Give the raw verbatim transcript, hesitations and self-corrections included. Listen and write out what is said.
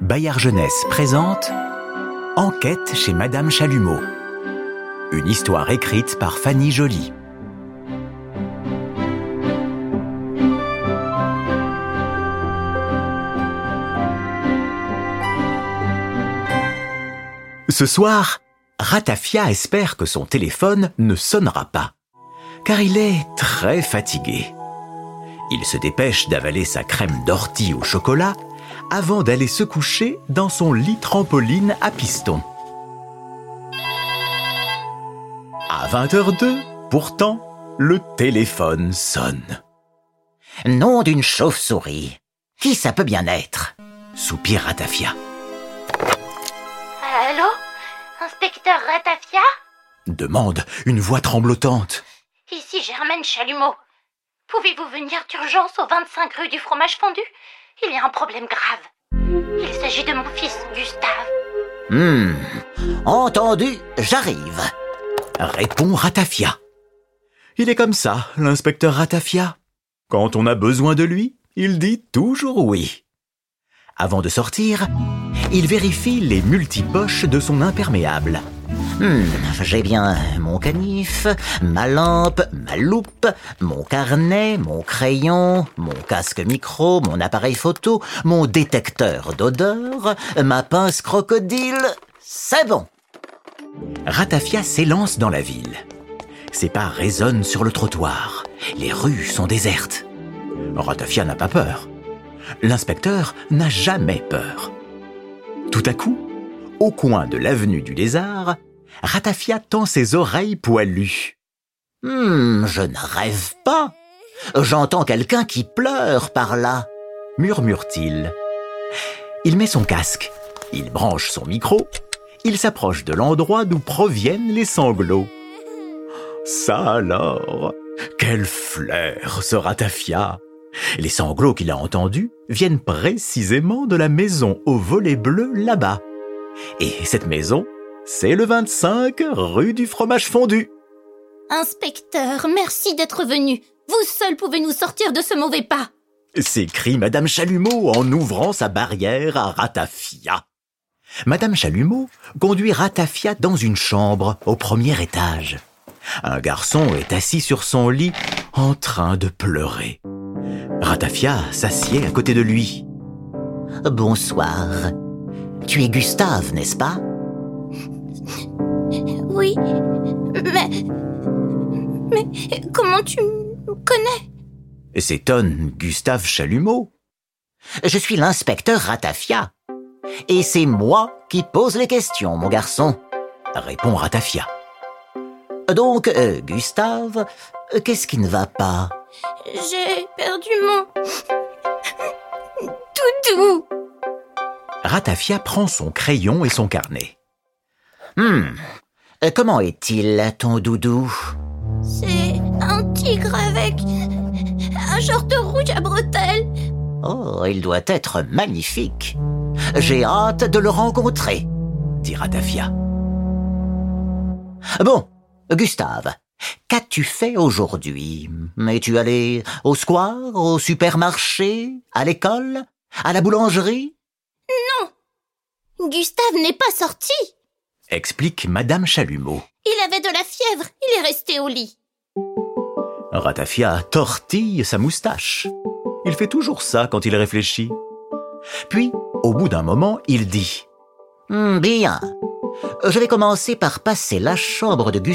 Bayard Jeunesse présente Enquête chez Madame Chalumeau. Une histoire écrite par Fanny Joly. Ce soir, Ratafia espère que son téléphone ne sonnera pas, car il est très fatigué. Il se dépêche d'avaler sa crème d'ortie au chocolat avant d'aller se coucher dans son lit trampoline à piston. À vingt heures deux, pourtant, le téléphone sonne. « Nom d'une chauve-souris, qui ça peut bien être ?» soupire Ratafia. « Allô, inspecteur Ratafia ?» demande une voix tremblotante. « Ici Germaine Chalumeau. Pouvez-vous venir d'urgence au vingt-cinq rue du Fromage Fondu ? Il y a un problème grave. Il s'agit de mon fils, Gustave. » « Hum, entendu, j'arrive. » répond Ratafia. Il est comme ça, l'inspecteur Ratafia. Quand on a besoin de lui, il dit toujours oui. Avant de sortir, il vérifie les multipoches de son imperméable. Hum, j'ai bien mon canif, ma lampe, ma loupe, mon carnet, mon crayon, mon casque micro, mon appareil photo, mon détecteur d'odeur, ma pince crocodile. C'est bon. Ratafia s'élance dans la ville. Ses pas résonnent sur le trottoir. Les rues sont désertes. Ratafia n'a pas peur. L'inspecteur n'a jamais peur. Tout à coup, au coin de l'avenue du Lézard, Ratafia tend ses oreilles poilues. Hum, je ne rêve pas. J'entends quelqu'un qui pleure par là, murmure-t-il. Il met son casque, il branche son micro, il s'approche de l'endroit d'où proviennent les sanglots. Ça alors, quel flair ce Ratafia! Les sanglots qu'il a entendus viennent précisément de la maison au volet bleu là-bas. Et cette maison, c'est le vingt-cinq rue du Fromage Fondu. « Inspecteur, merci d'être venu. Vous seul pouvez nous sortir de ce mauvais pas. » s'écrie Madame Chalumeau en ouvrant sa barrière à Ratafia. Madame Chalumeau conduit Ratafia dans une chambre au premier étage. Un garçon est assis sur son lit en train de pleurer. Ratafia s'assied à côté de lui. « Bonsoir. Tu es Gustave, n'est-ce pas ?»« Oui, mais... Mais comment tu me connais ?» s'étonne Gustave Chalumeau. « Je suis l'inspecteur Ratafia. Et c'est moi qui pose les questions, mon garçon. » répond Ratafia. « Donc, euh, Gustave, qu'est-ce qui ne va pas ?»« J'ai perdu mon... doudou. » Ratafia prend son crayon et son carnet. Hum, comment est-il, ton doudou ? C'est un tigre avec un short rouge à bretelles. Oh, il doit être magnifique. J'ai hâte de le rencontrer, dit Ratafia. Bon, Gustave, qu'as-tu fait aujourd'hui ? Es-tu allé au square, au supermarché, à l'école, à la boulangerie ? Non, Gustave n'est pas sorti, explique Madame Chalumeau. Il avait de la fièvre, il est resté au lit. Ratafia tortille sa moustache. Il fait toujours ça quand il réfléchit. Puis, au bout d'un moment, il dit « Bien, je vais commencer par passer la chambre de Gustave